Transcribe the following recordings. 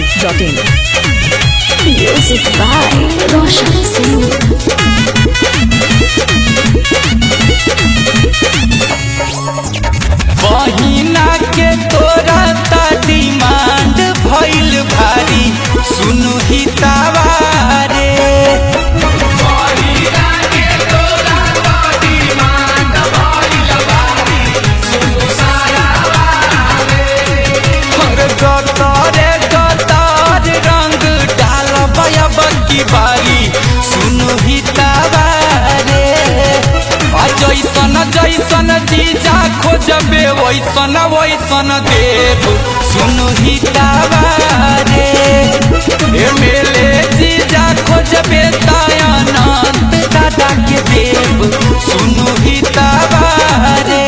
biharmasti.in. Music by Roshan Singh. बहिना के तोरा ता डिमांड भइल भारी सुनु ही तावारे बहिना के तोरा ता डिमांड भइल भारी सुनु सारावारे हर गतारे गतार रंग डाल बयब की बारी सुनु ही तावारे जैसन जैसन जीजा खोजबे वैसन वैसन देव सुनु ही तावारे एमएलए जीजा खोजबे दयानंद दादा के देव सुनु ही तावारे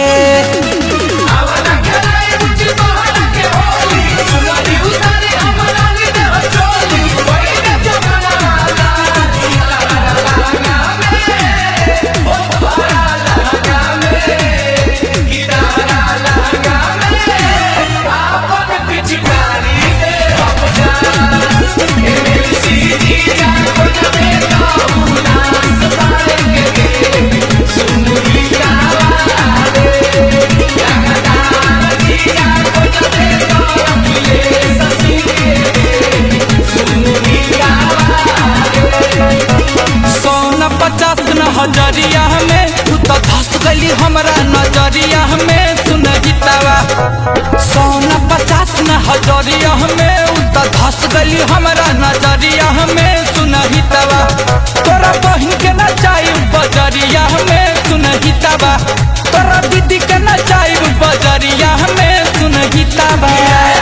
हजरिया में तू तो धस गली हमरा नजरिया में सुन गीतावा 150 न हजरिया में उ तो धस गली हमरा नजरिया में सुन गीतावा तोरा बहन के न चाही बजरिया में सुन गीतावा तोरा दीदी के न चाही बजरिया में सुन गीतावा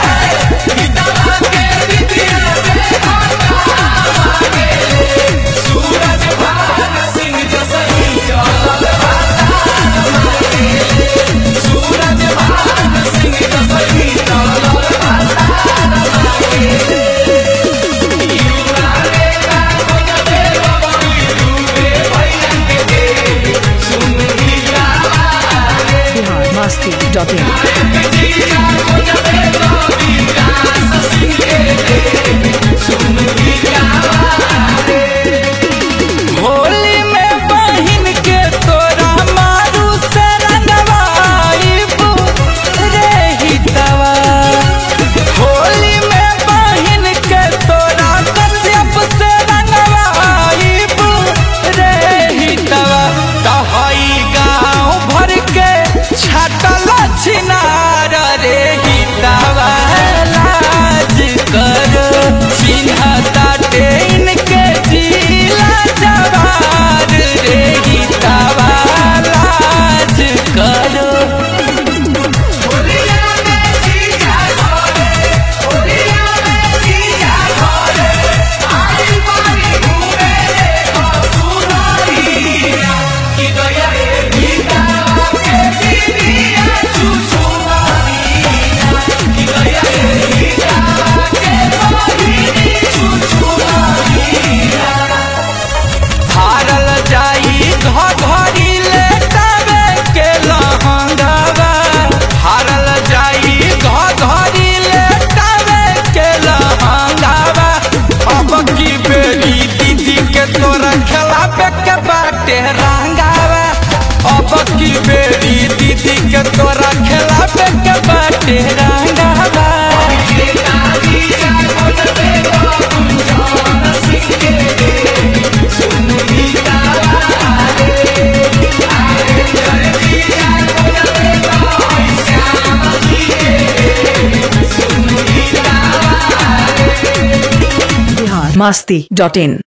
होली में बहिन के तोरा मारू से रंगवाइब रे हितवा होली में बहिन के तोरा कश्यप से रंगवाइब रे हितवा तहई गाँव भर के छाटल छिनार रे हितवा लाज कर चिन्हता टेन के जिला जवार रे हितवा लाज कर हारल जाई घड़ी लेटावे के लहंगावा हारल जाई घड़ी लेटावे के लहंगावा अब की बेरी दीदी के तोरा खिलावे के बाटे रंगावा अब की बेरी दीदी के तोरा खिलावे के बाटे रंगावा biharmasti.in.